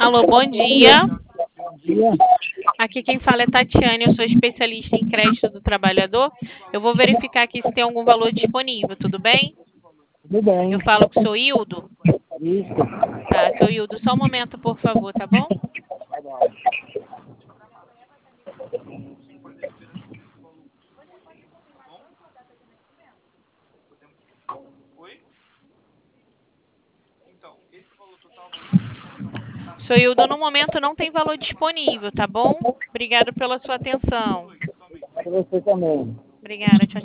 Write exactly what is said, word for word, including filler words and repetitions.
Alô, bom dia. Bom dia. Aqui quem fala é Tatiane, eu sou especialista em crédito do trabalhador. Eu vou verificar aqui se tem algum valor disponível, tudo bem? Tudo bem. Eu falo com o seu Hildo? Isso. Tá, seu Hildo, só um momento, por favor, tá bom? Tá bom. Seu Hildo, no momento não tem valor disponível, tá bom? Obrigado pela sua atenção. Para você também. Obrigada, tchau.